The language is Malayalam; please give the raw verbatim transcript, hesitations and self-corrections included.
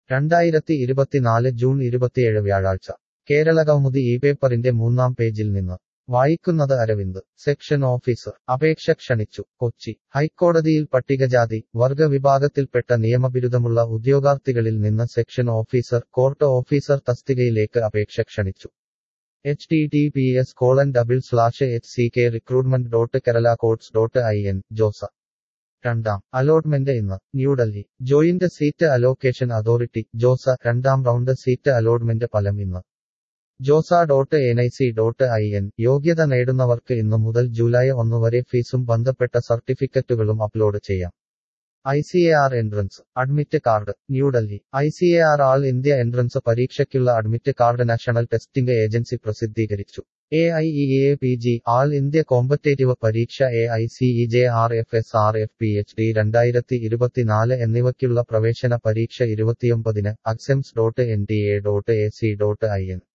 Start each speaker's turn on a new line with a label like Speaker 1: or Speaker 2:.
Speaker 1: രണ്ടായിരത്തി ഇരുപത്തിനാല് ജൂൺ ഇരുപത്തിയേഴ് വ്യാഴാഴ്ച കേരളകൗമുദി ഈ പേപ്പറിന്റെ മൂന്നാം പേജിൽ നിന്ന് വായിക്കുന്നത് അരവിന്ദ്. സെക്ഷൻ ഓഫീസർ അപേക്ഷ ക്ഷണിച്ചു. കൊച്ചി ഹൈക്കോടതിയിൽ പട്ടികജാതി വർഗ വിഭാഗത്തിൽപ്പെട്ട നിയമബിരുദമുള്ള ഉദ്യോഗാർത്ഥികളിൽ നിന്ന് സെക്ഷൻ ഓഫീസർ കോർട്ട് ഓഫീസർ തസ്തികയിലേക്ക് അപേക്ഷ ക്ഷണിച്ചു. H T T P S colon double slash H C K recruitment dot Kerala courts dot I N JoSAA. രണ്ടാം അലോട്ട്മെന്റ് ഇന്ന്. New Delhi joint seat allocation authority JoSAA രണ്ടാം റൗണ്ട് സീറ്റ് അലോട്ട്മെന്റ് ഫലം ഇന്ന്. JoSAA dot N I C dot I N യോഗ്യത നേടുന്നവർക്ക് ഇന്നു മുതൽ ജൂലൈ ഒന്ന് വരെ ഫീസും ബന്ധപ്പെട്ട സർട്ടിഫിക്കറ്റുകളും അപ്ലോഡ് ചെയ്യാം. I C A R entrance admit card. New Delhi I C A R all India entrance പരീക്ഷയ്ക്കുള്ള admit card national testing agency പ്രസിദ്ധീകരിച്ചു. A I E A P G all India competitive പരീക്ഷ A I C E J R F S R F P H D രണ്ടായിരത്തി ഇരുപത്തിനാല് എന്നിവയ്ക്കുള്ള പ്രവേശന പരീക്ഷ ഇരുപത്തിയൊമ്പതിന് exams dot N T A dot A C dot I N